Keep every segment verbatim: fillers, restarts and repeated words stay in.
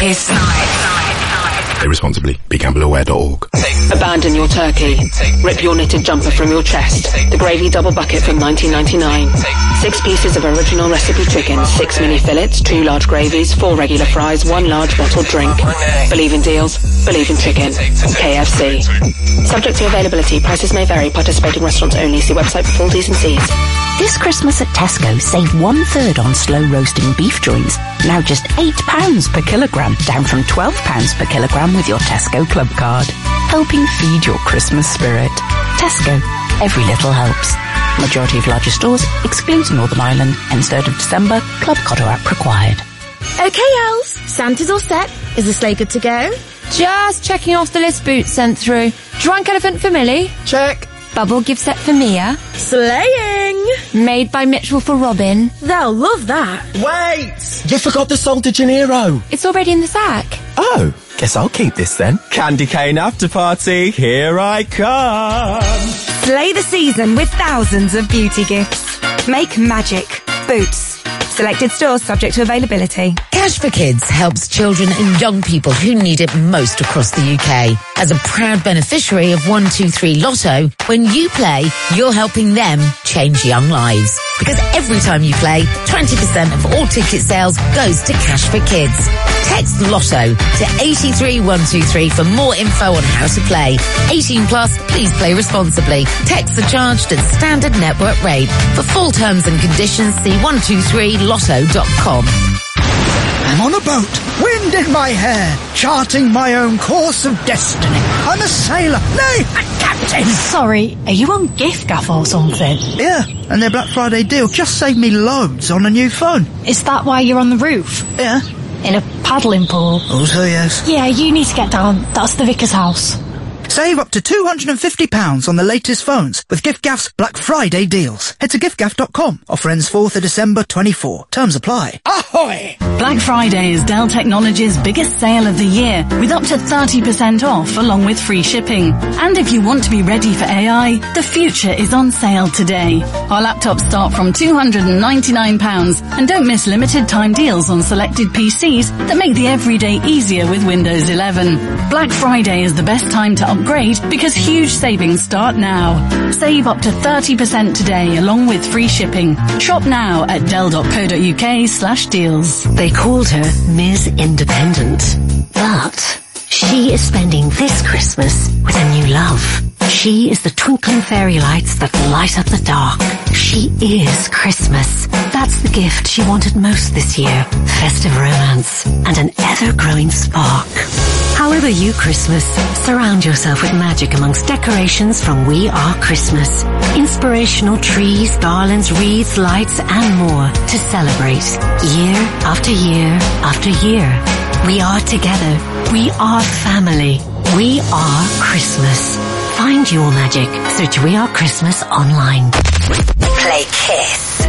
is Play responsibly. be gamble aware dot org. Abandon your turkey. Rip your knitted jumper from your chest. The gravy double bucket from nineteen ninety-nine. Six pieces of original recipe chicken, six mini fillets, two large gravies, four regular fries, one large bottled drink. Believe in deals. Believe in chicken. K F C. Subject to availability. Prices may vary. Participating restaurants only. See website for full T's and C's. This Christmas at Tesco, save one third on slow roasting beef joints. Now just eight pounds per kilogram, down from twelve pounds per kilogram with your Tesco Club card. Helping feed your Christmas spirit. Tesco. Every little helps. Majority of larger stores excludes Northern Ireland. Ends third of December. Club Cotto app required. Okay, elves. Santa's all set. Is the sleigh good to go? Just checking off the list Boots sent through. Drunk elephant for Millie. Check. Bubble gift set for Mia. Slaying! Made by Mitchell for Robin. They'll love that. Wait! You forgot the Sol de Janeiro. It's already in the sack. Oh, guess I'll keep this then. Candy cane after party, here I come. Slay the season with thousands of beauty gifts. Make magic. Boots. Selected stores subject to availability. Cash for Kids helps children and young people who need it most across the U K. As a proud beneficiary of one two three Lotto, when you play, you're helping them change young lives. Because every time you play, twenty percent of all ticket sales goes to Cash for Kids. Text Lotto to eight three one two three for more info on how to play. eighteen plus, please play responsibly. Texts are charged at standard network rate. For full terms and conditions, see one two three lotto dot com. I'm on a boat, wind in my hair, charting my own course of destiny. I'm a sailor, nay, a captain. Sorry, are you on giffgaff or something? Yeah, and their Black Friday deal just saved me loads on a new phone. Is that why you're on the roof? Yeah. In a paddling pool? Also, yes. Yeah, you need to get down. That's the vicar's house. Save up to two hundred fifty pounds on the latest phones with giffgaff's Black Friday deals. Head to giffgaff dot com. Offer ends fourth of December twenty-four. Terms apply. Ahoy! Black Friday is Dell Technologies' biggest sale of the year, with up to thirty percent off along with free shipping. And if you want to be ready for A I, the future is on sale today. Our laptops start from two hundred ninety-nine pounds, and don't miss limited time deals on selected P Cs that make the everyday easier with Windows eleven. Black Friday is the best time to upgrade because huge savings start now. Save up to thirty percent today along with free shipping. Shop now at dell dot co dot uk slash deals. They called her Miz Independent, but she is spending this Christmas with a new love. She is the twinkling fairy lights that light up the dark. She is Christmas. That's the gift she wanted most this year. Festive romance and an ever-growing spark. However you Christmas, surround yourself with magic amongst decorations from We Are Christmas. Inspirational trees, garlands, wreaths, lights and more to celebrate year after year after year. We are together. We are family. We are Christmas. Find your magic. Search We Are Christmas online. Play Kiss.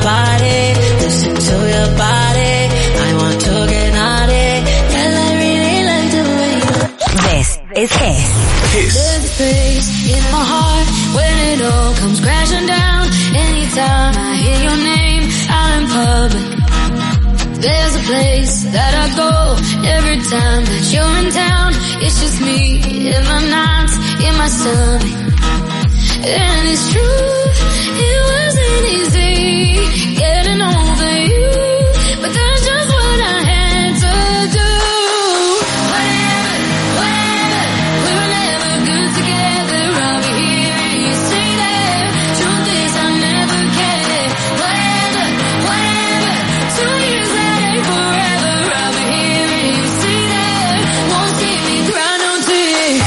body, listen to your body. I want to get naughty, 'cause I really like the way you. This is Kiss. Kiss. There's a place in my heart when it all comes crashing down. Anytime I hear your name out in public, there's a place that I go every time that you're in town. It's just me in my nights, in my stomach. And it's true, it wasn't easy getting over you, but that's just what I had to do. Whatever, whatever, we were never good together. I'll be here and you stay there. Truth is I never cared. Whatever, whatever, two years that ain't forever. I'll be here and you stay there. Won't see me cry no tears.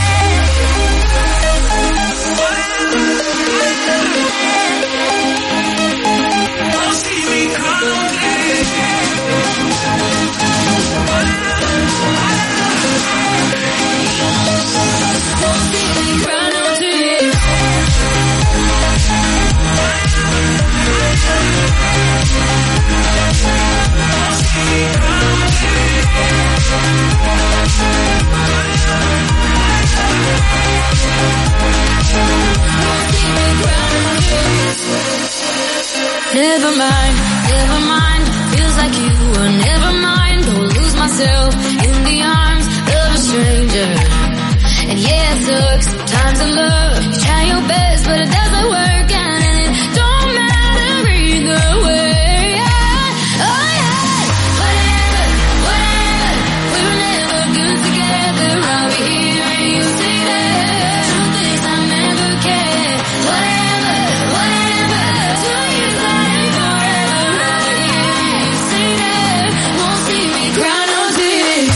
Never mind, never mind, feels like you were never mind. Don't lose myself in the arms of a stranger. And yeah, it sucks, sometimes in love, you try your best, but it doesn't work out, and it don't matter either way. Yeah. Oh yeah, whatever, whatever, we were never good together. I'll be here and you stay there. Truth is I never cared. Whatever, whatever, two years that ain't forever. I'll be here and you stay there. Won't see me cry no tears.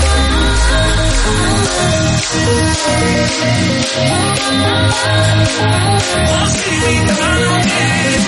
Won't see me cry no tears.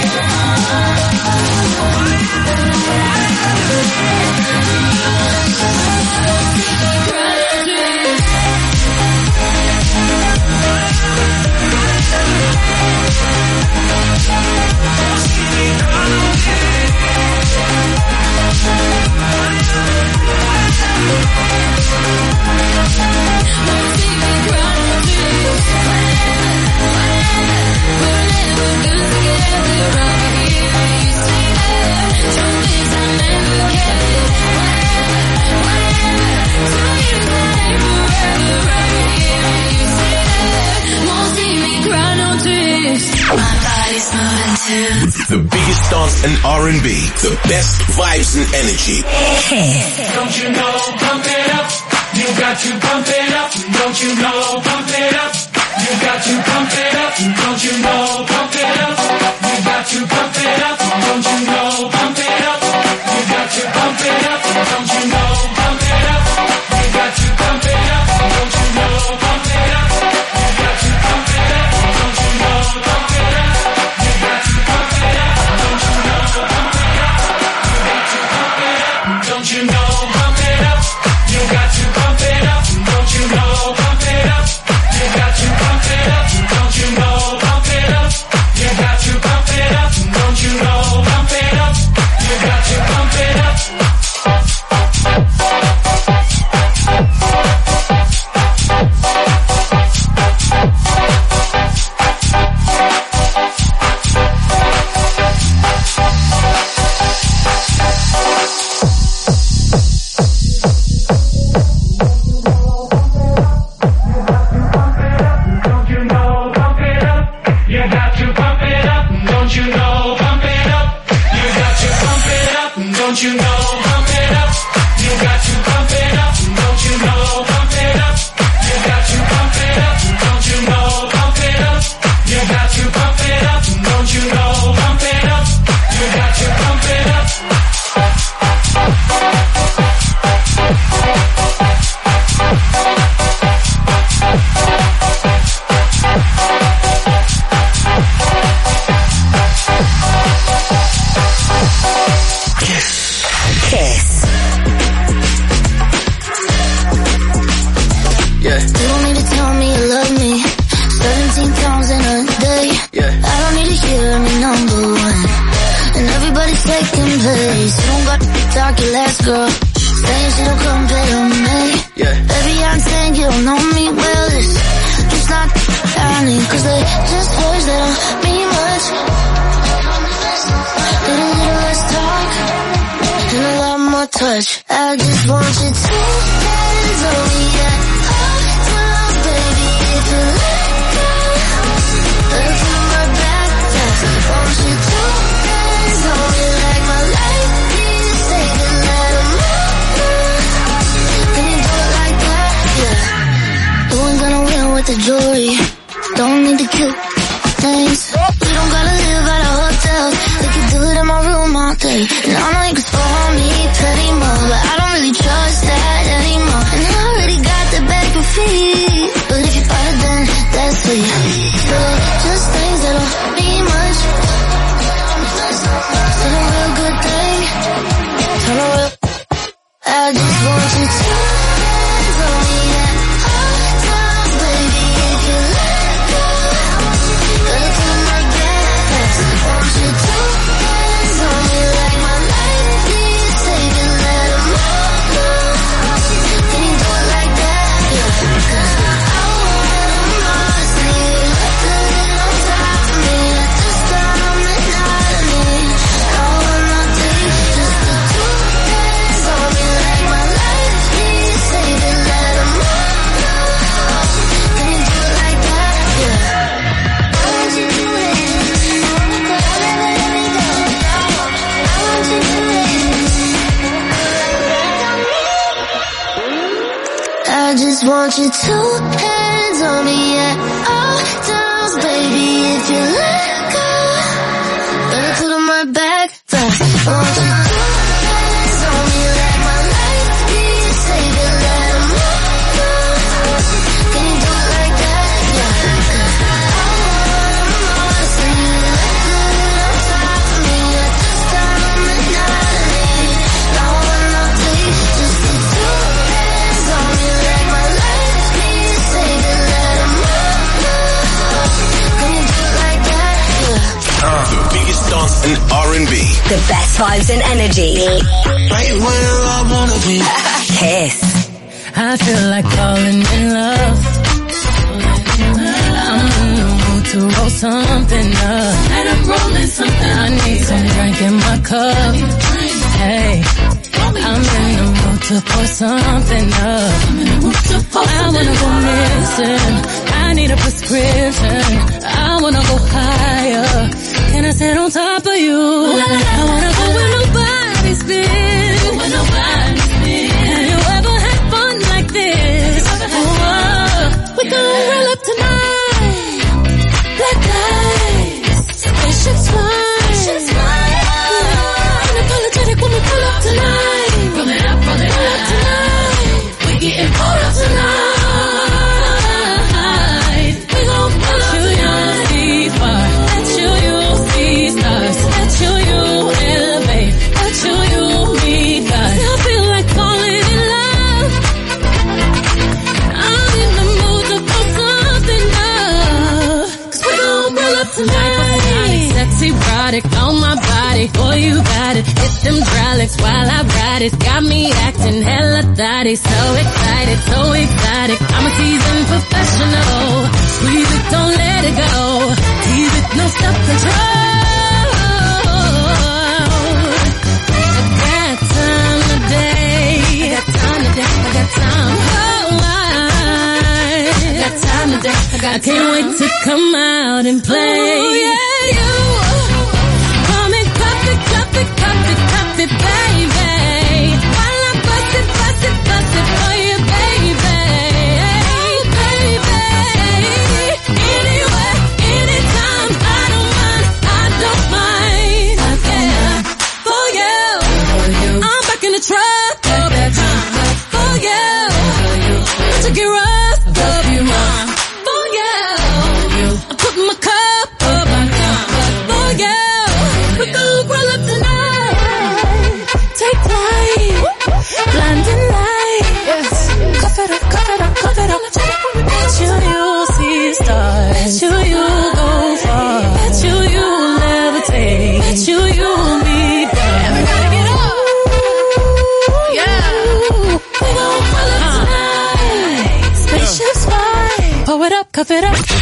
The biggest dance and R and B, the best vibes and energy. Kiss. Don't you know, pump it up. You got to pump it up. Don't you know, pump it up. You got to pump it up. Don't you know, pump it up. You got to pump it up. Don't you know, pump it up. You got to pump it up. Don't you know, pump it up. You got to pump it up. Don't you know, pump it up. You got to pump it up. Don't you know, pump it up. You got to pump it up. Don't you know, pump it up. You got to pump it up. Don't you know, pump it up. You got to pump it up. Don't you know, pump it up. You got to pump it up. Don't you know, pump it up. You got to pump it up. Don't you know, pump it up. You got to pump it up. Don't you know, pump it up. You got to pump it up. Don't you know, pump it up. You got to pump it up. Don't you know, pump it up. You got to pump it up. Don't you know, pump it up. You got to pump it up. everybody's taking place. You don't got to talk your last girl, saying she don't compare to me. Yeah. Baby, I'm saying you don't know me well. It's just not happening, cause they just words that don't mean much. Little, little less talk and a lot more touch. I just want you to hands on me at all times, baby. If you let go, let it come right back. I want you to hands on me like my life is saving. Let 'em know. Can you do it like that? Yeah. You ain't gonna win with the jewelry. Don't need the cute names. We don't gotta live at a hotel. We can do it in my room all day. And I know you can spoil me plenty more, but I don't really trust that anymore. And I already got the bag for free, but if you buy it, then that's sweet. So just things that don't mean much. Still a real good thing. Tell a real. I just want you to hands on me at all times, baby. If you let go, let it come right back. I want you to hands on me like my life is saving. Let 'em know. Can you do it like that? Yeah. 'Cause I wanna see you put it on top of me at this time at night. I mean, I wanna take just the two hands on me like my life is saving. Let 'em know. Can you do it like that? Yeah. I want you to win. Never let me go. I want you to win. I just want you two hands on me at all times, baby. If you let go, let it put 'em right back fast. I want you two hands on me like my life is saving. Let 'em know. Can you do it like that? Yeah. I wanna see you put it on top of me at this time of the night. I wanna take just the two hands on me like my life is saving. Let 'em know. Can you do it like that? Yeah. The biggest dance and R and B. The best vibes and energy. Right where I wanna be. Kiss. I feel like falling in love. I'm in the mood to roll something up. And I'm rolling something. I need some drink in my cup. Hey, I'm in the mood to pour something up. I wanna go missing. I need a prescription. I wanna go higher. Can I sit on top of you? I wanna go where nobody's been. Where nobody's been. Have you ever had fun like this? Oh, we gon' roll up tonight. Black lights, spaceships fly. Unapologetic when we pull up tonight. Roll it up, roll it up tonight. We getting pulled up tonight. We gon' pull up tonight. Let you, you see stars. Let you, you elevate. Let you, you meet God. I feel like falling in love. I'm in the mood to put something up. 'Cause we gon' roll up tonight. Sexy product on my body. Boy, you got it. Hit them hydraulics while I ride it. Got me acting hella thotty. So excited, so exotic. I'm a seasoned professional. Squeeze it, don't let it go. Tease it, no self-control. I got time today. I got time today. I got time. Oh, I got time today. I got I can't wait to come out and play. Oh, yeah, you. Come and cup it, cup it, cup it, cup it, baby. While I bust it, bust it, bust it for you, baby. Baby. Anywhere, anytime, I don't mind, I don't mind. Yeah. For you, I'm back in the truck. For you, let you get rough. For you, I put my cup up. For you, we gon' roll up tonight. Take flight, blinding light. Yes. Cover it up, cover it up, cover it up. Bet you you see stars. Bet you you go far. Bet you you levitate. Bet you you be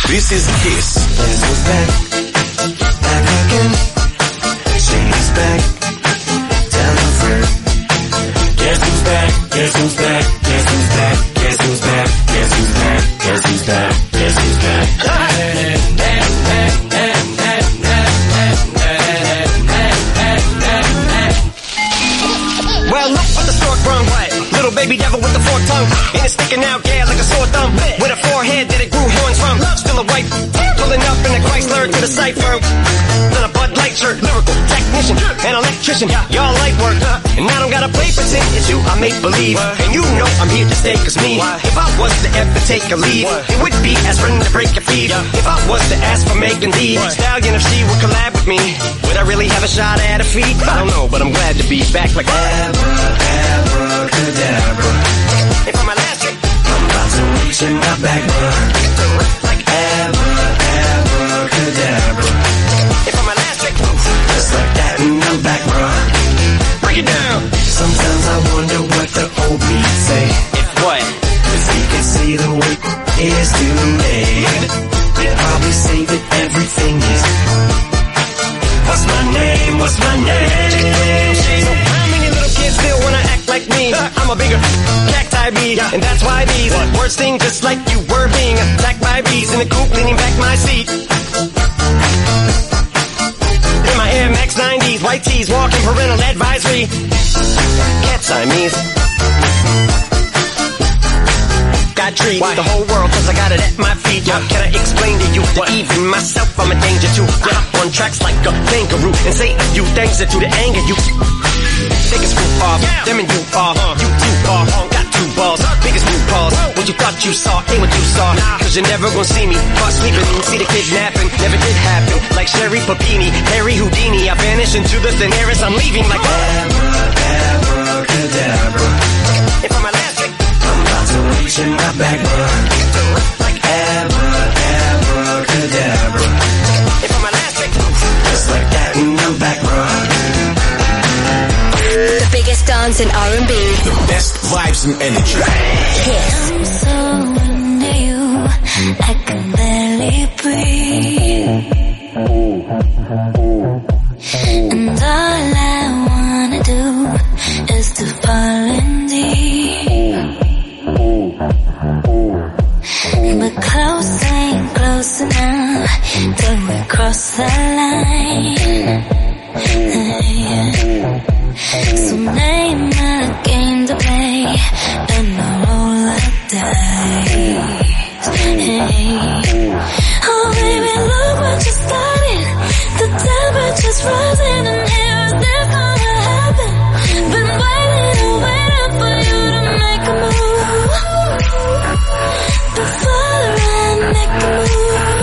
This is Kiss. Guess who's back? Back again. Shady's back. Tell a friend. Guess who's back? Guess who's back? Guess who's back? Guess who's back? Guess who's back? Guess who's back? Guess who's back? Well, look what the stork brung. Little baby devil with the forked tongue. And it's sticking out, yeah, like a sore thumb. With a forehead that it grew horns from. Still a white, pulling up in a Chrysler to the cipher. Then a Bud Light shirt, lyrical technician, an electrician. Y'all light work, and I don't gotta play pretend. It's you, I make believe. And you know I'm here to stay, cause me, if I was to ever take a leave, it would be aspirin to break your feet. If I was to ask for making the stallion, if she would collab with me, would I really have a shot at her feet? I don't know, but I'm glad to be back like abracadabra. If I'm elastic, I'm about to reach in my back, bruh. Like abracadabra. If I'm elastic, just like that and I'm back, bruh. Break it down. Sometimes I wonder what the old me say. If what? If he could see the way is today, he'd probably say that everything is. What's my name? What's my name? So how many little kids still wanna act like me? I'm a bigger cacti bee, and that's why these words sting just like you were being attacked by bees in the coop, leaning back my seat. In my Air Max nineties, white tees, walking parental advisory. Cat Siamese. Got treat the whole world cause I got it at my feet. Yeah. Can I explain to you that even myself I'm a danger to? I hop on tracks like a kangaroo and say a few things that do to anger you. Take a screw off, yeah. Them and you are, uh, you two are, uh, got two balls, biggest new balls. What you thought you saw ain't what you saw, nah. Cause you're never gonna see me caught sleeping, see the kidnapping, never did happen. Like Sherry Papini, Harry Houdini, I vanish into the thin air as I'm leaving like abracadabra. If I'm elastic, I'm about to reach in my back, bruh. Like abracadabra. If I'm elastic, just like that and I'm back, bruh. The biggest dance in R and B. The best vibes and energy. Kiss. I'm so into you, I can barely breathe. And all I wanna do is to fall in deep. But close ain't close enough till we cross the line. So name a game to play and I'll roll the dice. Hey. Oh baby, look what you started. The temperature's rising and here is this gonna happen. Been waiting and waiting for you to make a move. Before I make a move.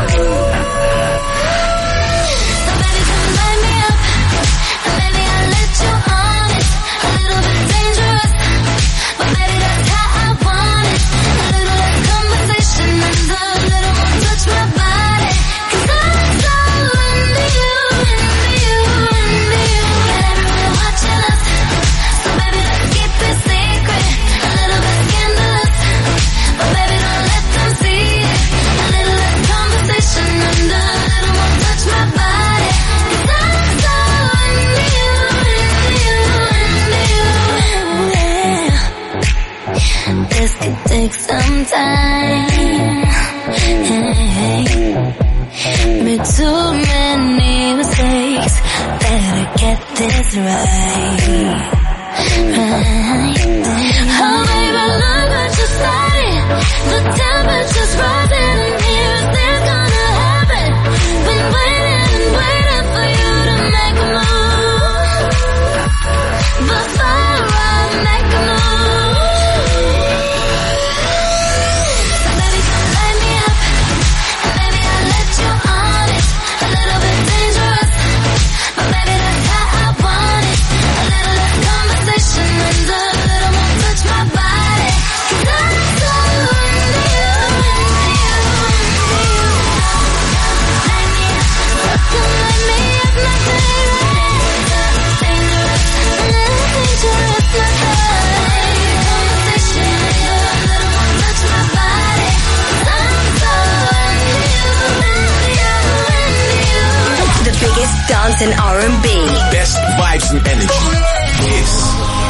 So baby, come light me up. And maybe I'll let you on it. A little bit dangerous, but baby, that's how I want it. A little less conversation and a little more touch my body. Cause I'm so into you, into you, into you. And everyone watching us. So baby, let's keep this secret. A little bit scandalous, but baby, don't let them see it. A little less conversation and a little more touch my body. Cause I'm so into you, into you, into you, yeah. This could take some time. Hey, made too many mistakes. Better get this right. Right. Oh baby, look what you started. The temperature's rising and here is this gonna happen. Been waiting and waiting for you to make a move. Before I make a move. So baby, come light me up. And maybe I'll let you on it. A little bit dangerous, but baby, that's how I want it. A little less conversation and a biggest dance and R and B. Best vibes and energy. Kiss.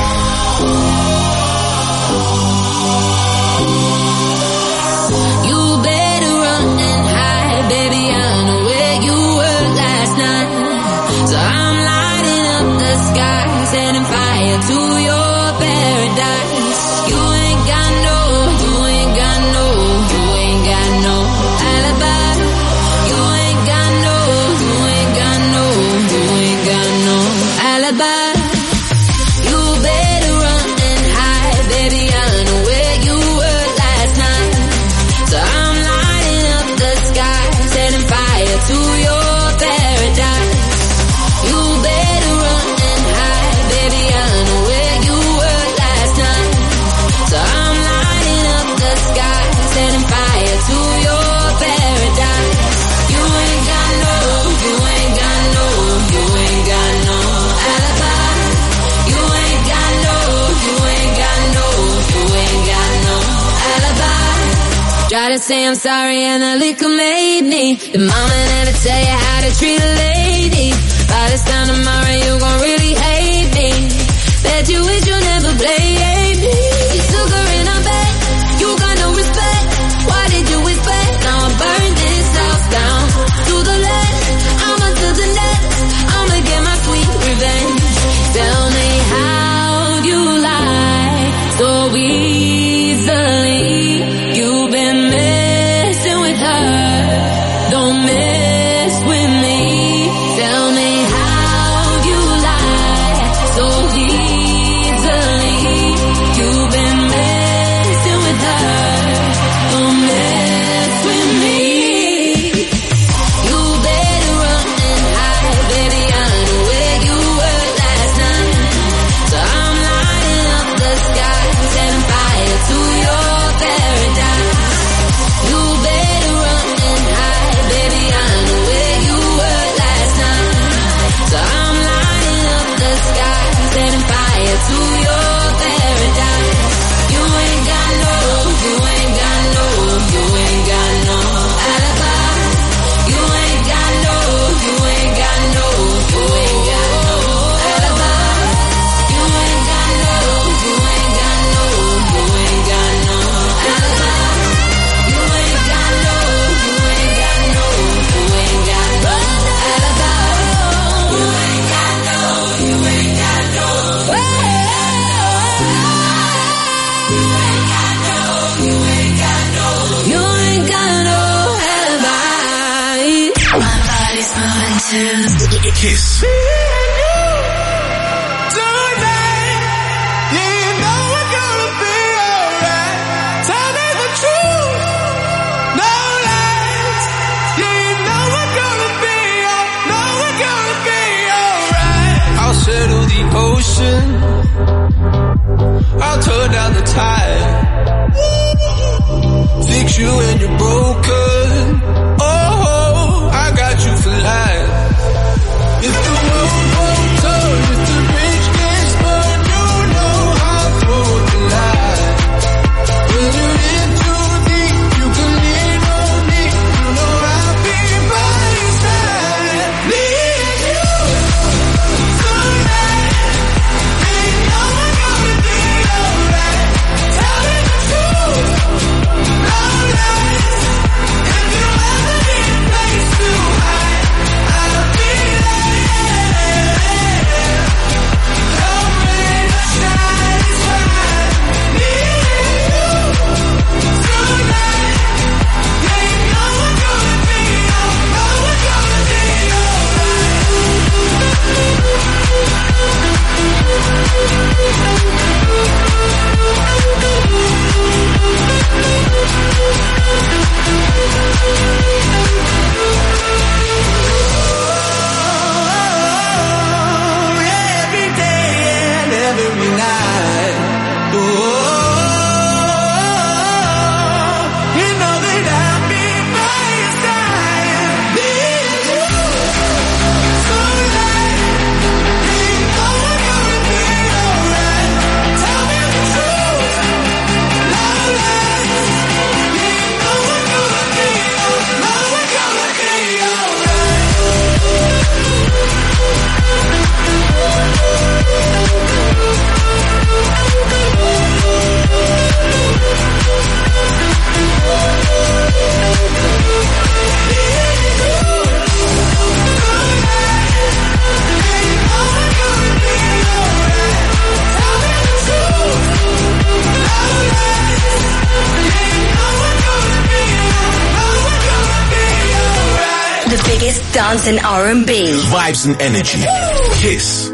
You better run and hide, baby. I know where you were last night. So I'm lighting up the sky, setting fire to your paradise. You ain't got no, you ain't got no, you ain't got no alibi. You ain't got no, you ain't got no, you ain't got no alibi. You better run and hide, baby. I know where you were last night. So I'm lighting up the sky, setting fire to your paradise. You better run and hide, baby. I know where you were last night. So I'm lighting up the sky, setting fire to your paradise. You ain't got no, you ain't got no, you ain't got no alibi. You ain't got no, you ain't got no, you ain't got no alibi. Try to say I'm sorry and the liquor made me. The mama never tell you how to treat a lady. By this time tomorrow you gon' really hate me. Bet you wish you never played me. You took her in her bed, you got no respect. Why did you expect? Now I burn this house down to the left. I'ma to the next, I'ma get my sweet revenge. Tell me how you lie so easily. You've been messing with her, don't mess with me. Tell me how you lie so easily. You've been messing with her, don't mess with me. You better run and hide, baby. I know where you were last night. So I'm lighting up the sky, setting fire to your paradise. You better run and hide, baby. I know where you were last night. So I'm lighting up the sky, setting fire to your paradise. You ain't got no, you ain't got no, you ain't got no alibi. You ain't got no, you ain't got no, you ain't got no alibi. You ain't got no, you ain't got no, you ain't got no alibi. You ain't got no, you ain't got no, you ain't got no alibi. You ain't got no, you ain't got no. You ain't got no, you ain't got no. You ain't got no alibi. My body's moving too. Kiss. I'll settle the ocean. I'll turn down the tide. Fix you when you're broken. Oh, I got you for life. If the world won't turn, if the rich gets burned, you know I'll throw the line. When you're in too deep, you can lean on me. You know I'll be by your side. Need you tonight. You know I'm gonna be alright. Tell me the truth. No lies. dance and R and B. Vibes and energy. Kiss.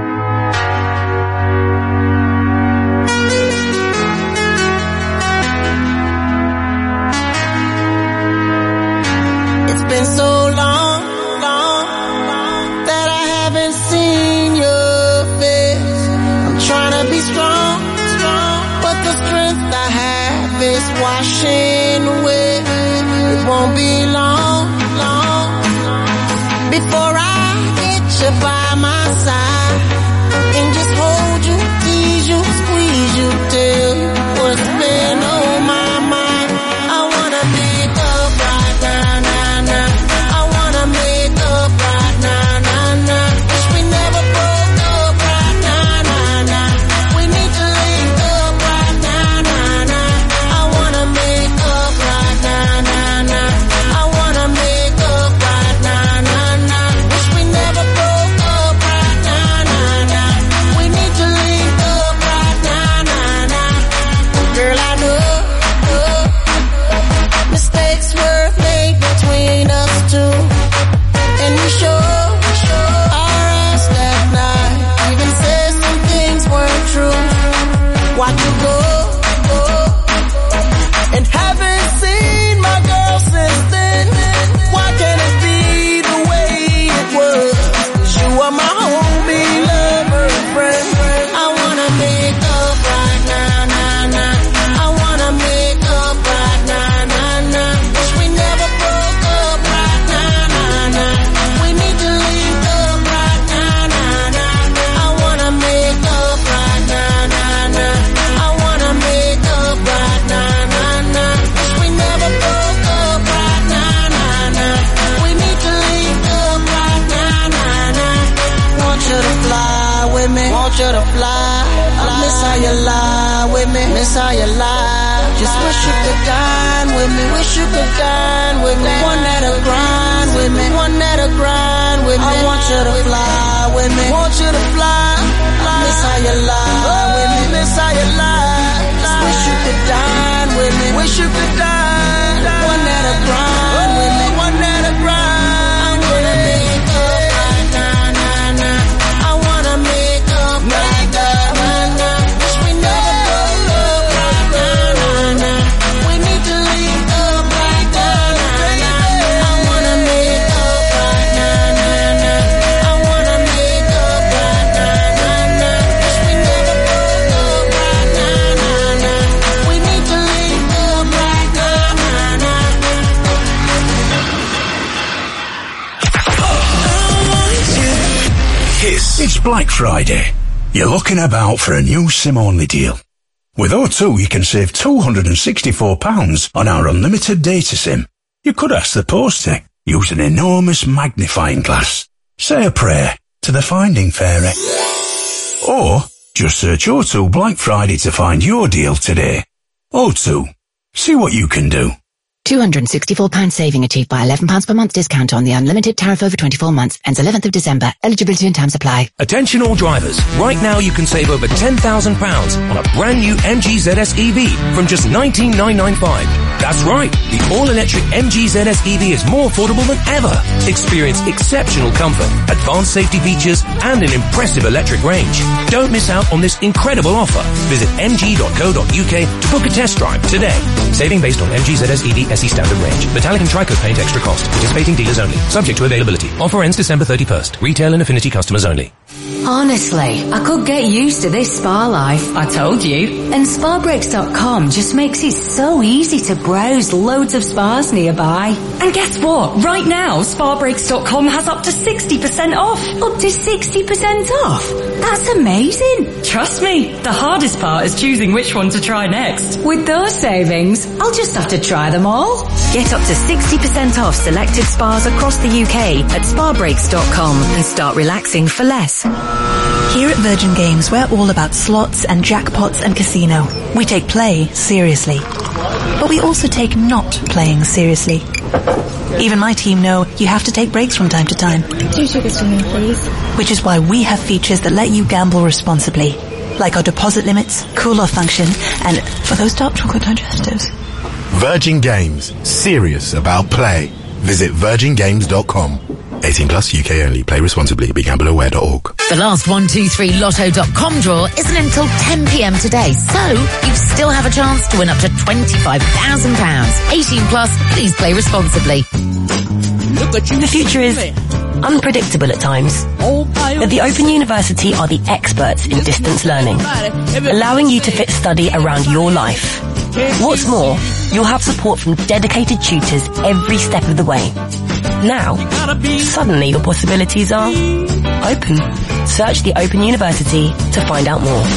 It's been so long, long, that I haven't seen your face. I'm trying to be strong, strong, but the strength I have is washing away. It won't be long, long, before I get you by my side and just hold you, tease you, squeeze you, tell you what's been on my mind. I wanna make up right now, now, now. I wanna make up right now, now, now. Wish we never broke up right now, now, now. We need to link up right now, now, now. I wanna make up right now, now, now. I wanna make up right now, now, now. Wish we never broke up right now, now, now. We need to link up right now, now, now. Girl, I know mistakes were made between us two, and we sure our ass that night. Even said some things weren't true. Watch you go, and haven't seen my girl since then. Why can't it be the way it was? 'Cause you are my homie, lover, and friend. I wanna make up right now, now, now. I wanna make up right now, now, now. Wish we never broke up right now, now, now. We need to link up right now, now, now. I wanna make up right now, now, now. I wanna make up right now, now, now. Wish we never broke up right now, now, now. We need to link up right now, now, now. Want you to fly with me, want you to fly. I miss how you lie with me, miss how you lie. Just wish you could dine with me, wish you could dine with me. One that'll grind with me, one that'll grind with me. I want you to fly with me, want you to fly. I miss how you lie with me, miss how you lie. Just wish you could dine with me, wish you could dine. One that'll grind with me, one that'll grind. I wanna make up right now, now, now. I wanna make up right now, now, now. Wish we never broke up right now, now, now. We need to link up right now, now, now. I wanna make up right now, now, now. I wanna make up right now, now, now. Wish we never broke up right now, now, now. We need to link up right now, now, now. Kiss. It's Black Friday. You're looking about for a new SIM-only deal. With O two, you can save two hundred sixty-four pounds on our unlimited data SIM. You could ask the post tech, use an enormous magnifying glass, say a prayer to the finding fairy. Or just search O two Black Friday to find your deal today. O two. See what you can do. two hundred sixty-four pounds saving achieved by eleven pounds per month discount on the unlimited tariff over twenty-four months. Ends eleventh of December. Eligibility and terms apply. Attention all drivers. Right now you can save over ten thousand pounds on a brand new M G Z S E V from just nineteen thousand nine hundred ninety-five pounds. That's right. The all-electric M G Z S E V is more affordable than ever. Experience exceptional comfort, advanced safety features, and an impressive electric range. Don't miss out on this incredible offer. Visit m g dot co dot u k to book a test drive today. Saving based on M G Z S E V S E standard range. Metallic and Tricoat paint extra cost. Participating dealers only. Subject to availability. Offer ends December thirty-first. Retail and Affinity customers only. Honestly, I could get used to this spa life. I told you. And spa breaks dot com just makes it so easy to browse loads of spas nearby. And guess what? Right now, spa breaks dot com has up to sixty percent off. Up to sixty percent off? That's amazing. Trust me, the hardest part is choosing which one to try next. With those savings, I'll just have to try them all. Get up to sixty percent off selected spas across the U K at spa breaks dot com and start relaxing for less. Here at Virgin Games, we're all about slots and jackpots and casino. We take play seriously. But we also take not playing seriously. Even my team know you have to take breaks from time to time. Two sugars for me, please. Which is why we have features that let you gamble responsibly. Like our deposit limits, cool-off function, and for those dark chocolate digestives. Virgin Games. Serious about play. Visit virgin games dot com. eighteen plus, U K only. Play responsibly. Be gamble aware dot org. The last one two three lotto dot com draw isn't until ten p.m. today, so you still have a chance to win up to twenty-five thousand pounds. eighteen plus, please play responsibly. The future is unpredictable at times, but the Open University are the experts in distance learning, allowing you to fit study around your life. What's more, you'll have support from dedicated tutors every step of the way. Now, suddenly your possibilities are open. Search the Open University to find out more.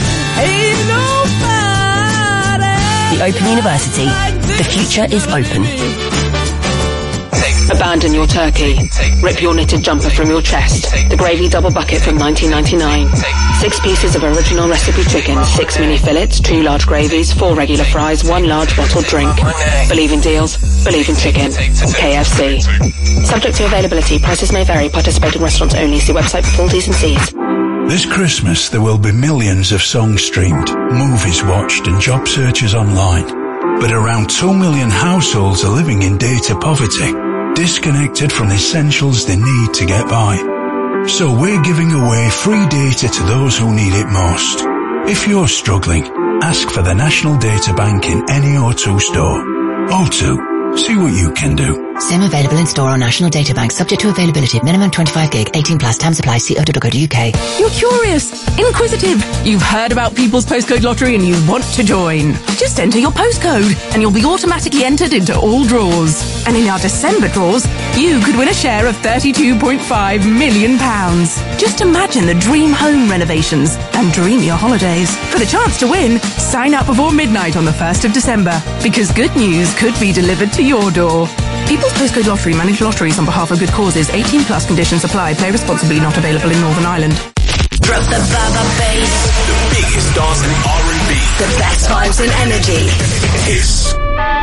The Open University. The future is open. Abandon your turkey. Rip your knitted jumper from your chest. The gravy double bucket from nineteen ninety-nine. Six pieces of original recipe chicken, six mini fillets, two large gravies, four regular fries, one large bottled drink. Believe in deals, believe in chicken. K F C. Subject to availability, prices may vary, participating restaurants only. See website for full T's and C's. This Christmas there will be millions of songs streamed, movies watched and job searches online. But around two million households are living in data poverty, disconnected from the essentials they need to get by. So we're giving away free data to those who need it most. If you're struggling, ask for the National Data Bank in any O two store. O two, see what you can do. SIM available in store on National Data Bank, subject to availability. Minimum twenty-five gig, eighteen plus, terms apply, see o two dot co dot U K. You're curious, inquisitive. You've heard about People's Postcode Lottery and you want to join. Just enter your postcode and you'll be automatically entered into all draws. And in our December draws, you could win a share of thirty-two point five million pounds. Just imagine the dream home renovations and dream your holidays. For the chance to win, sign up before midnight on the first of December, because good news could be delivered to your door. People's Postcode Lottery manage lotteries on behalf of good causes. eighteen plus conditions apply. Play responsibly. Not available in Northern Ireland. Drop the baba bass. The biggest dance in R and B. The best vibes and energy. Kiss.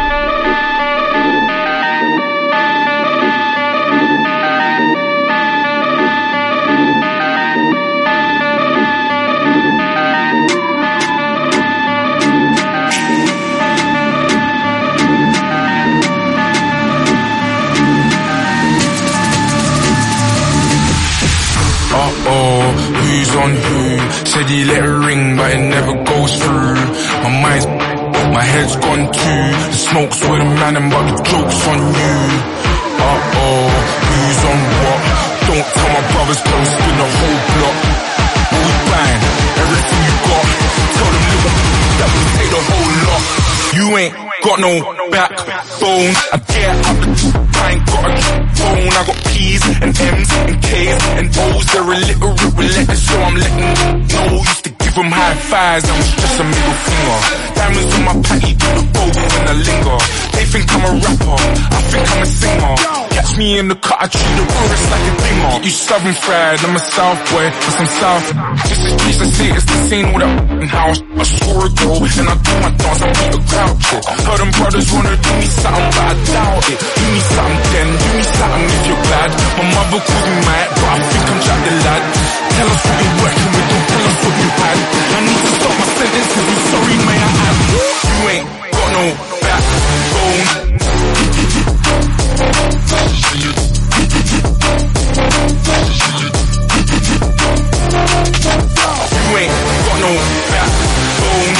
Uh-oh, who's on who? Said he let it ring, but it never goes through. My mind's, my head's gone too. The smoke's with a man, but the joke's on you. Uh-oh, who's on what? Don't tell my brothers, close in the whole block. We bang, everything you got. Tell them little that we take the whole lot. You ain't got no backbone. I get up, I ain't got a phone. I got P's and M's and K's and O's. They're illiterate with letters, so I'm letting them know. Used to give them high fives, I was just a middle finger. Diamonds on my patty, do the boat when I linger. They think I'm a rapper, I think I'm a singer. Catch me in the cut, I treat the chorus like a dinger. You southern fried, I'm a south boy, for some south. Just in case I say it's the same with that f***ing house. I score a goal, and I do my dance, I beat the crowd shit. Heard them brothers wanna do me something, but I doubt it. Do me something then, do me something if you're glad. My mother calls me mad, but I think I'm Jack the lad. Tell us what you're working with, don't tell us what you had. I need to stop my sentence, cause I'm sorry, may I add. You ain't got no backbone. You ain't got no backbone.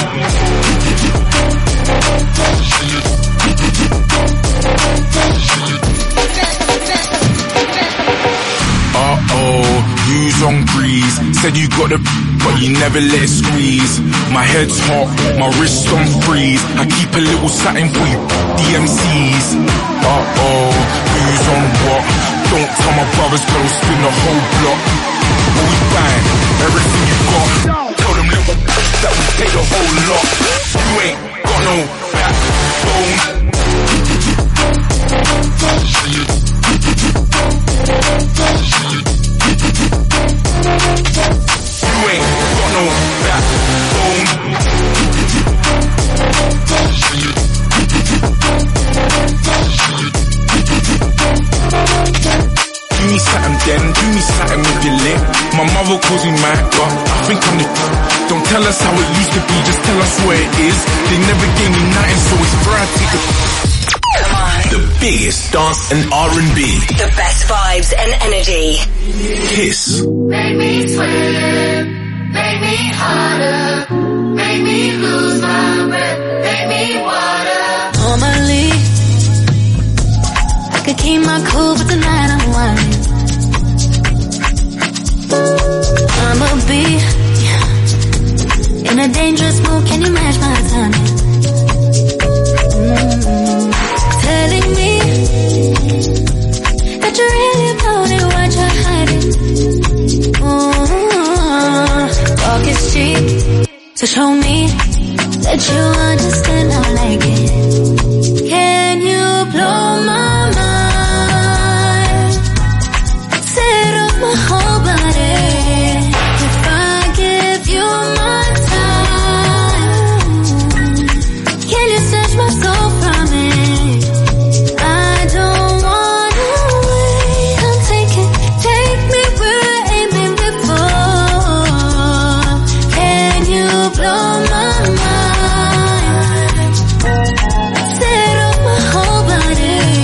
Uh-oh, who's on grease? Said you got the but you never let it squeeze. My head's hot, my wrist on freeze. I keep a little satin for you D M Cs. Uh-oh, who's on what? Don't tell my brothers, go spin the whole block. We bang, everything you got. Tell them little that we take the whole lot. You ain't got no backbone. You ain't got no backbone. Do me something then, do me something if you're lit. My mother calls me mad, but I think I'm the don't tell us how it used to be, just tell us where it is. They never gave me nothing, so it's fair I take the come on. The biggest dance and R and B. The best vibes and energy. Kiss. Make me swim, make me harder, make me lose my breath, make me water. Normally, I could keep my cool, but tonight I'm whining. I'ma be in a dangerous mood, can you match my timing? Mm-hmm. Telling me that you really about it, what you're hiding. Mm-hmm. Talk is cheap, so show me that you understand I like it. Can you blow my mind? Set up my whole body. If I give you my time, can you snatch my soul from it? I don't wanna wait. Come take it, take me where I ain't been before. Can you blow my mind? Set up my whole body.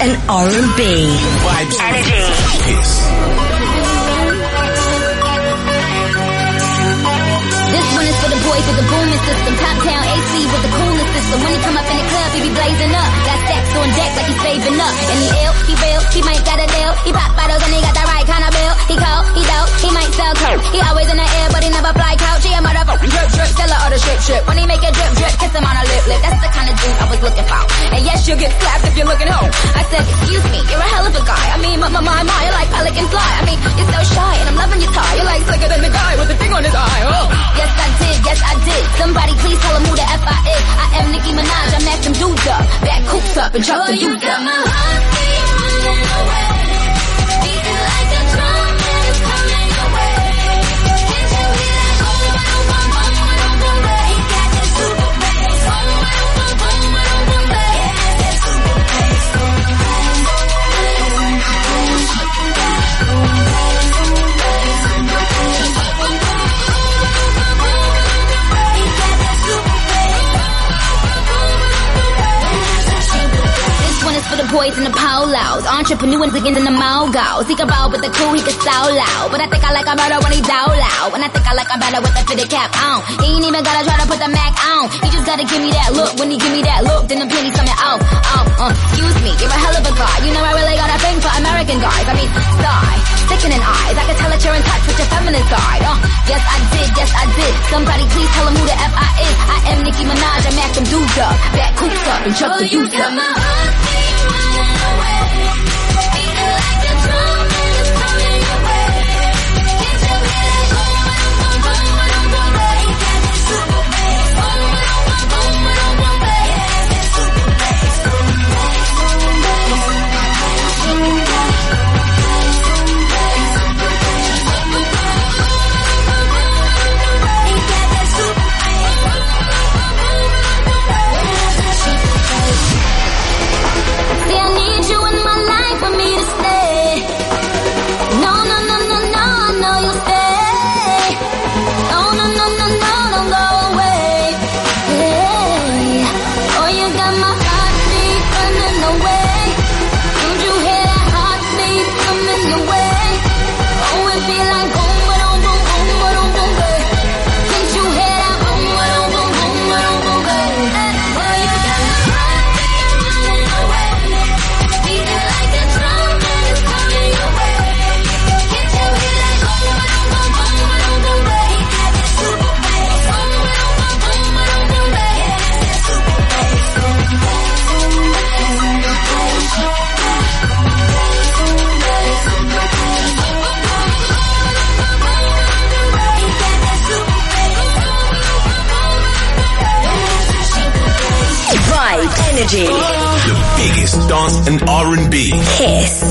and R and B. Vibes. Energy. Kiss. This one is for the boys with the booming system. Top down A C with the coolest system. When he come up in the club, he be blazing up. Got stacks on deck like he's saving up. And he ill, he real, he might got a deal. He pop bottles and he got the right kind of bill. He cold, he dope, he might sell coke. He always in the air, but he never fly couch. He a motherfucking drip drip, seller or the strip strip. When he make a drip drip, kiss him on a lip lip. That's the kind of dude I was looking for. And yes, you'll get slapped if you're looking home. I said, excuse me, you're a hell of a guy. I mean, my, my, my, my, you're like pelican fly. I mean, you're so shy and I'm loving your tie. You're like slicker than the guy with the thing on his eye. Oh. Yes, I did, yes, I did. Somebody please tell him who the F I is. I am Nicki Minaj, I'm at them dudes up. Back coops up and chuck the dudes up. My heartbeat running away. Beating like a drum and it's coming away. Can't you hear that? Boom, boom, boom, boom, boom, boom, boom. He got that super bass. Boom, boom, boom, boom, boom, boom, boom. He has that super bass. For the boys in the polos, entrepreneurs again in the mogos. He can roll with the crew, he can so loud. But I think I like him better when he's down loud. And I think I like him better with the fitted cap on. He ain't even gotta try to put the Mac on. He just gotta give me that look. When he give me that look, then the pennies coming out. Oh, uh, excuse me, you're a hell of a guy. You know I really got a thing for American guys. I mean, sky, sickening eyes. I can tell that you're in touch with your feminine side. Uh, yes I did, yes I did. Somebody please tell him who the F I is. I am Nicki Minaj, I'm at them dudes up. Back coops up and chuck the dudes up. Energy. The biggest dance and R and B. Kiss.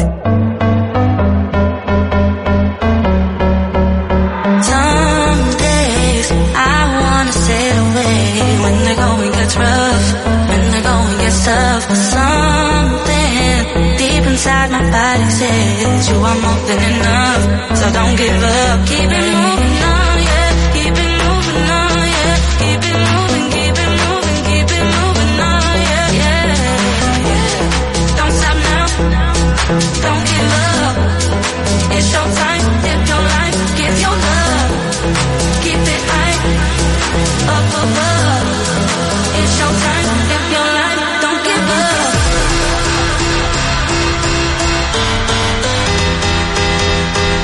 Some days I wanna sail away when the going gets rough, when the going gets tough. But something deep inside my body says you are more than enough. So don't give up, keep it moving on, yeah. Keep it moving on, yeah. Keep it moving, keep it moving, keep it moving on, yeah, yeah, yeah. Don't stop now, don't give up. It's your time, live your life, give your love. Keep it high, up above. It's your time, live your life, don't give up.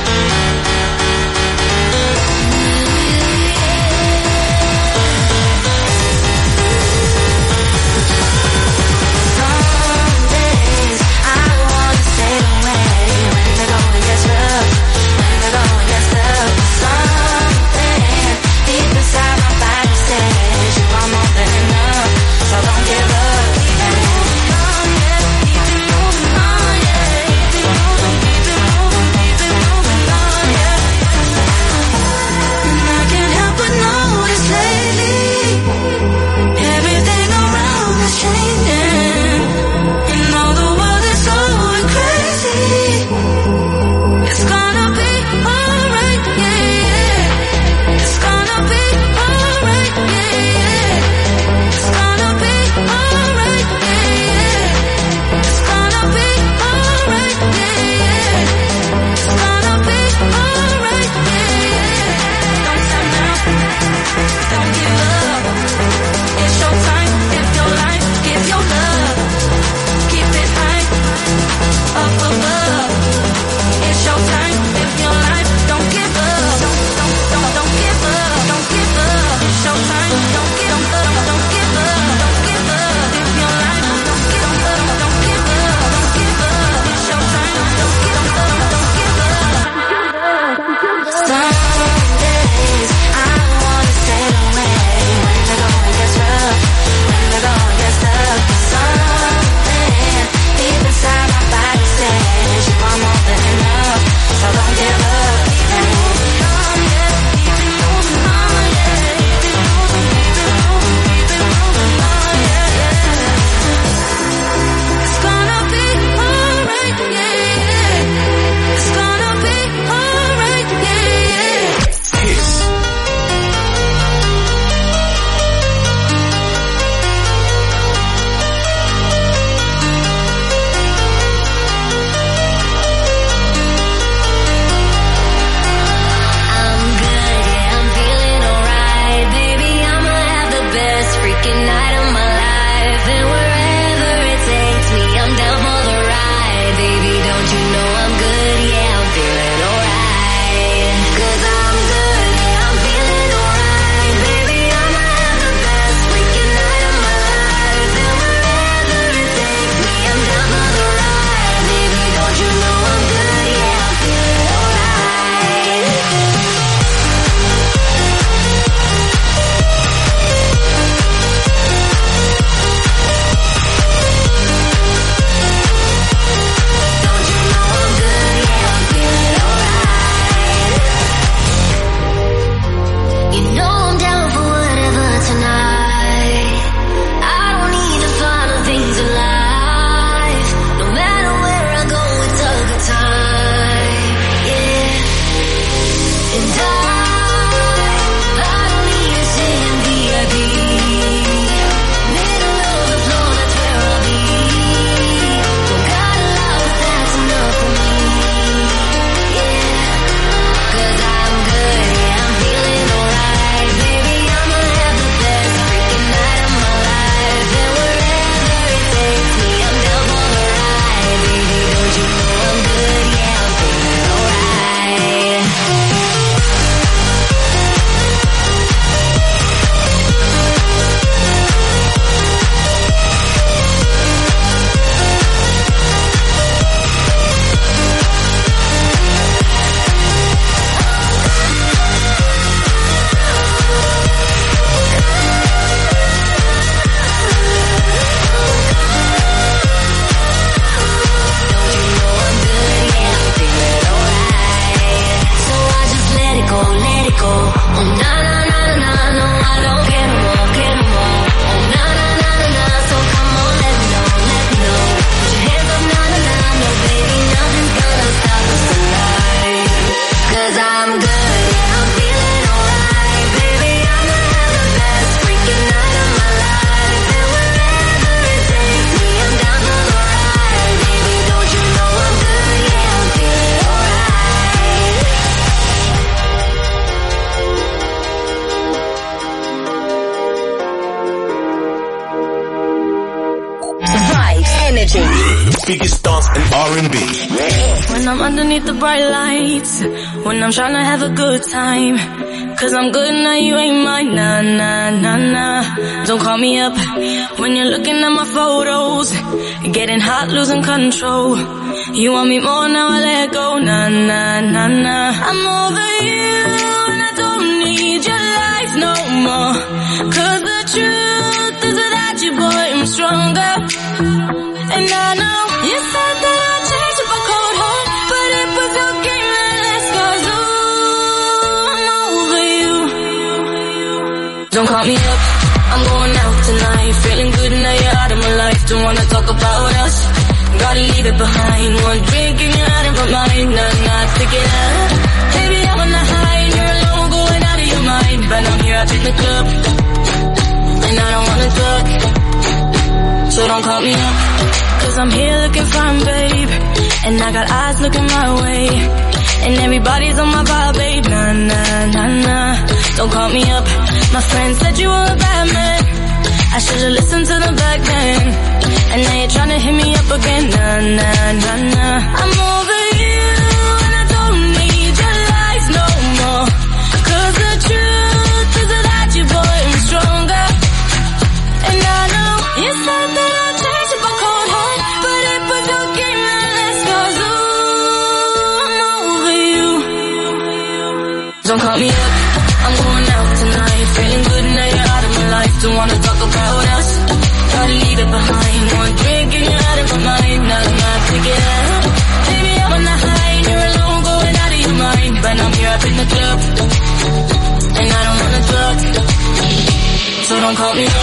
biggest dance and R and B. When I'm underneath the bright lights, when I'm trying to have a good time, cause I'm good now, you ain't mine, nah, nah, nah, nah. Don't call me up when you're looking at my photos, getting hot, losing control. You want me more, now I let go, nah, nah, nah, nah. I'm over you and I don't need your life no more, cause the truth is without you, boy, I'm stronger. And I know you said that I'd change with a cold heart, but it was your game that last, cause ooh, I'm over you. Don't call me up, I'm going out tonight, feeling good now you're out of my life. Don't wanna talk about us, gotta leave it behind. One drink and you're out of my mind, nah, nah, pick it up. Baby, I'm on the high and you're alone, going out of your mind. But I'm here up in the club, and I don't wanna talk, so don't call me up, cause I'm here looking fine, babe, and I got eyes looking my way, and everybody's on my vibe, babe, nah, nah, nah, nah. Don't call me up, my friend said you were a bad man, I should've listened to them back then, and now you're trying to hit me up again, nah, nah, nah, nah. I'm over you, and I don't need your lies no more, cause the truth is without you, boy, I'm stronger. And I know you said that I'd change with a cold heart, but it was your game that last, cause ooh, I'm over you. Don't call me up, I'm going out tonight, feeling good now you're out of my life. Don't wanna talk about us, gotta leave it behind. One drink and you're out of my mind, now I'm not pick it up. Baby, I'm on the high and you're alone, going out of your mind. But I'm here up in the club, and I don't wanna talk, so don't call me up.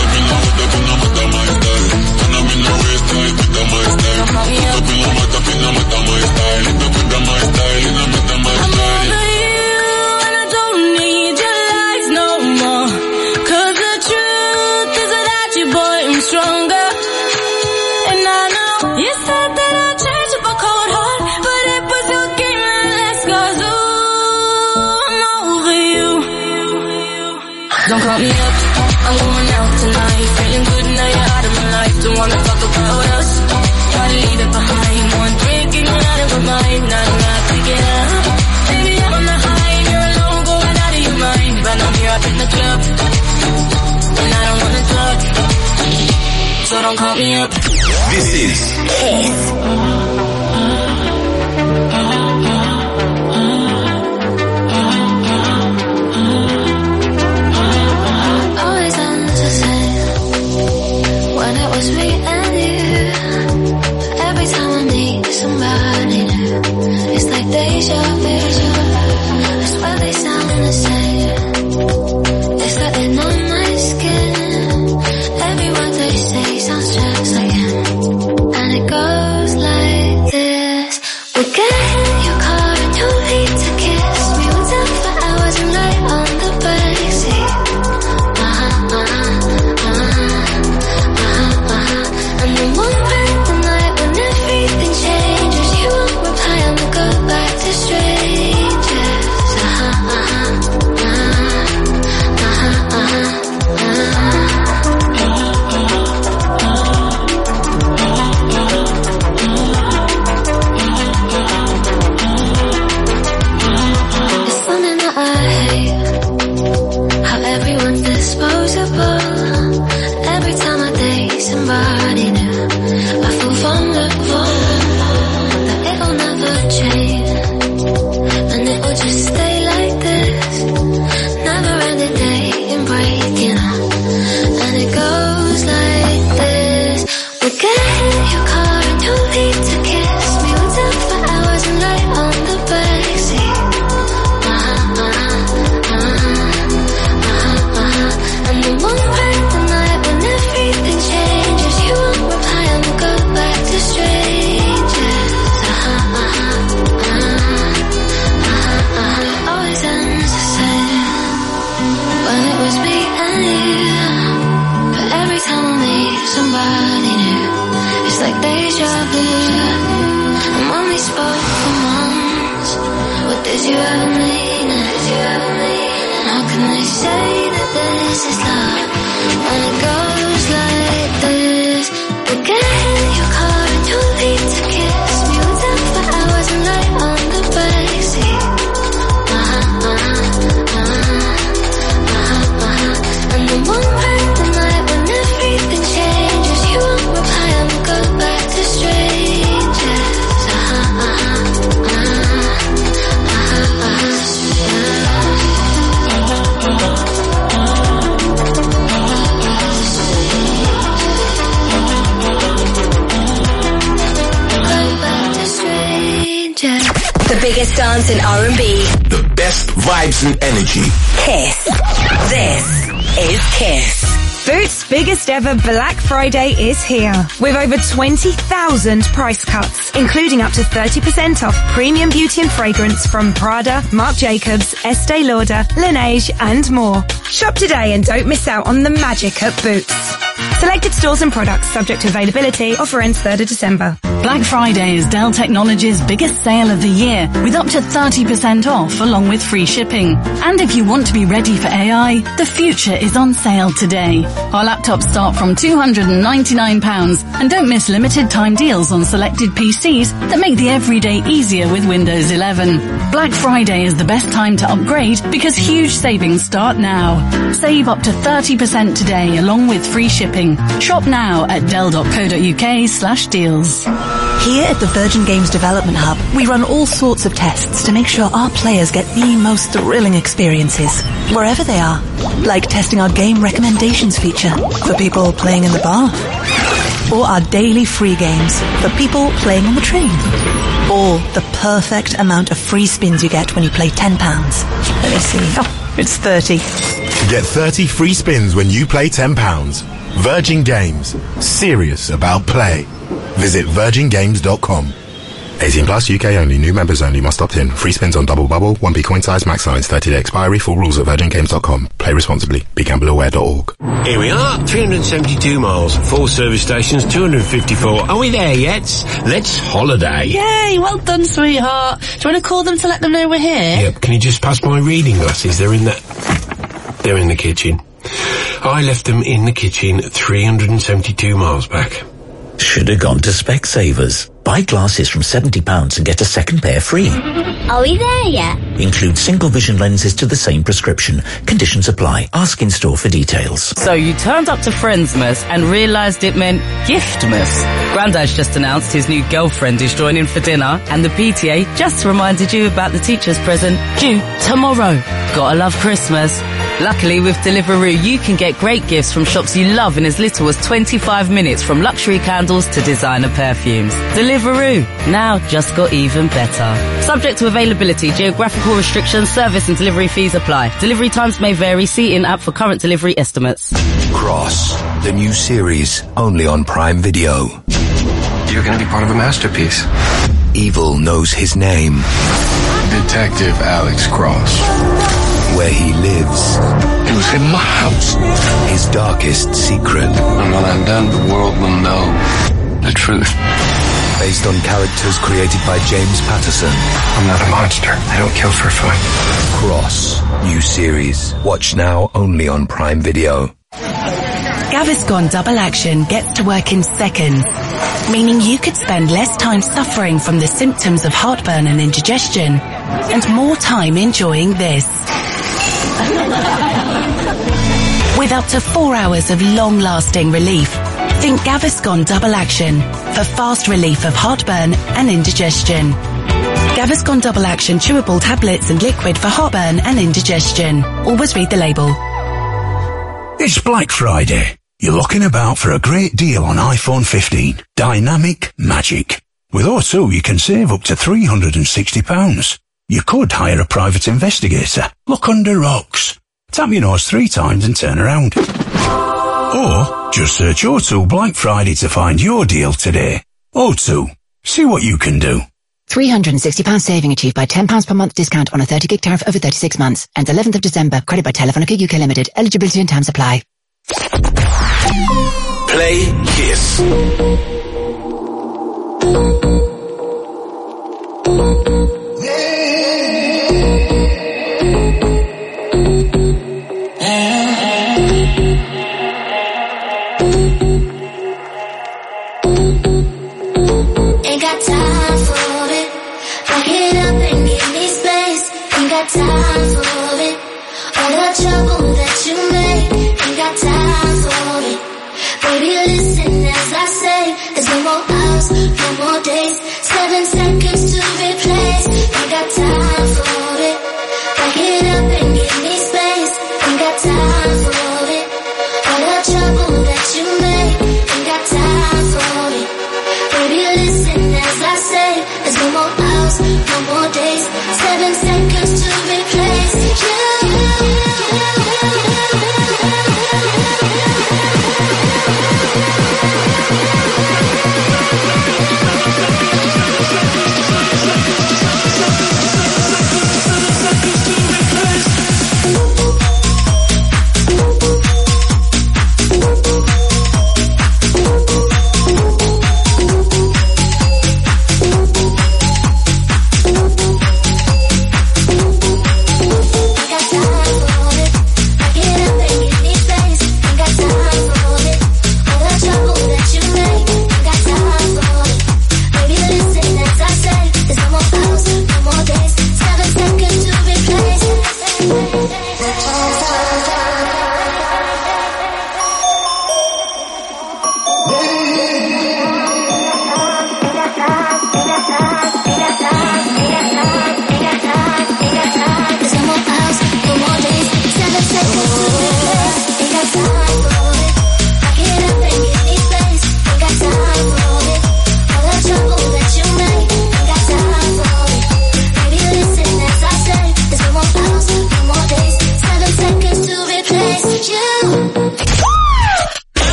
Don't call me up. I'm over you and I don't need your lies no more, cause the truth is without you, boy, I'm stronger. And I know you said that I'd change with a cold heart, but it was your game that last, cause ooh, I'm over you. Don't call me up, I'm going out tonight, feeling good now you're out of my life. Don't wanna talk about us, gotta leave it behind. One drink and you're out of my mind, now I'm not pick it up. Baby, I'm on the high and you're alone, going out of your mind. But I'm here up in the club, and I don't wanna talk, so don't call me up. This is Kiss. Always ends the same when it was me and you. Every time I meet somebody new, it's like deja vu. I swear they sound the same. It's like they're on my skin. Every word they say sounds just like him, and it goes like this. We'll get in your car and you'll leave to kiss me. We'll talk for hours and lie on the backseat. Uh-huh, uh-huh, uh-huh, uh-huh, uh-huh. And then one night, the night when everything changes, you won't reply and we'll go back to strangers. Uh-huh, uh-huh, uh-huh, uh-huh, uh-huh. It's something that I hate, how everyone's disposable. Every time I date somebody new, I feel vulnerable, that it'll never change, and it will just stay like this. Never ending dating, breaking up, and it goes like this. We'll get in your car and you'll leave to kiss me. We'll talk for hours and lie on the backseat. Uh-huh, uh-huh, uh-huh, uh-huh, uh-huh. And then one night, the night when everything changes, you won't reply and we'll go back to strangers. Uh-huh, uh-huh, uh-huh, uh-huh, uh-huh. Always ends the same when it was me and you. But every time I meet somebody new, it's like deja vu. And when we spoke for months, what did you ever mean? Did you ever mean? And how can they say that this is love when it goes like this? We'll get in your car and you'll leave to dance and R and B. The best vibes and energy. Kiss. This is Kiss. Boots' biggest ever Black Friday is here, with over twenty thousand price cuts, including up to thirty percent off premium beauty and fragrance from Prada, Marc Jacobs, Estee Lauder, Laneige and more. Shop today and don't miss out on the magic at Boots. Selected stores and products subject to availability. Offer ends third of December. Black Friday is Dell Technologies' biggest sale of the year, with up to thirty percent off along with free shipping. And if you want to be ready for A I, the future is on sale today. Our laptops start from two hundred ninety-nine pounds, and don't miss limited time deals on selected P Cs that make the everyday easier with Windows eleven. Black Friday is the best time to upgrade because huge savings start now. Save up to thirty percent today along with free shipping. Shop now at dell.co.uk slash deals. Here at the Virgin Games Development Hub, we run all sorts of tests to make sure our players get the most thrilling experiences, wherever they are. Like testing our game recommendations feature for people playing in the bar. Or our daily free games for people playing on the train. Or the perfect amount of free spins you get when you play ten pounds. Let me see. Oh, it's thirty. Get thirty free spins when you play ten pounds. Virgin Games. Serious about play. Visit virgin games dot com. eighteen plus, U K only. New members only. Must opt in. Free spins on double bubble. one p coin size. Max size. thirty day expiry. Full rules at virgin games dot com. Play responsibly. be gamble aware dot org. Here we are. three hundred seventy-two miles. Four service stations. two hundred fifty-four. Are we there yet? Let's holiday. Yay, well done, sweetheart. Do you want to call them to let them know we're here? Yep. Can you just pass my reading glasses? They're in the... They're in the kitchen. I left them in the kitchen three hundred seventy-two miles back. Should have gone to Specsavers. Buy glasses from seventy pounds and get a second pair free. Are we there yet? Include single vision lenses to the same prescription. Conditions apply. Ask in store for details. So you turned up to Friendsmas and realised it meant Giftmas. Grandad's just announced his new girlfriend is joining for dinner, and the P T A just reminded you about the teacher's present due tomorrow. Gotta love Christmas. Luckily, with Deliveroo, you can get great gifts from shops you love in as little as twenty-five minutes, from luxury candles to designer perfumes. Deliveroo, now just got even better. Subject to availability, geographical restrictions, service and delivery fees apply. Delivery times may vary. See in-app for current delivery estimates. Cross, the new series, only on Prime Video. You're going to be part of a masterpiece. Evil knows his name. Detective Alex Cross. Where he lives. It was in my house. His darkest secret. And when I'm done, the world will know the truth. Based on characters created by James Patterson. I'm not a monster. I don't kill for fun. Cross, new series. Watch now only on Prime Video. Gaviscon Double Action gets to work in seconds, meaning you could spend less time suffering from the symptoms of heartburn and indigestion, and more time enjoying this. With up to four hours of long-lasting relief, think Gaviscon Double Action for fast relief of heartburn and indigestion. Gaviscon Double Action chewable tablets and liquid for heartburn and indigestion. Always read the label. It's Black Friday. You're looking about for a great deal on iPhone fifteen. Dynamic Magic. With O two, you can save up to three hundred sixty pounds. You could hire a private investigator. Look under rocks. Tap your nose three times and turn around. Or just search O two Black Friday to find your deal today. O two. See what you can do. three hundred sixty pounds saving achieved by ten pounds per month discount on a thirty gig tariff over thirty-six months. Ends eleventh of December. Credit by Telefonica U K Limited. Eligibility and terms apply. Play Kiss. Ain't got time for it. Back it up and give me space. Ain't got time for it. All the trouble that you make. Ain't got time for it. Baby, listen as I say. There's no more hours, no more days. Seven seconds to replace. Ain't got time for it. Back it up and give me space. Ain't got time for it. All the trouble that you make. Ain't got time for it. Baby, listen as I say. There's no more hours, no more days. Just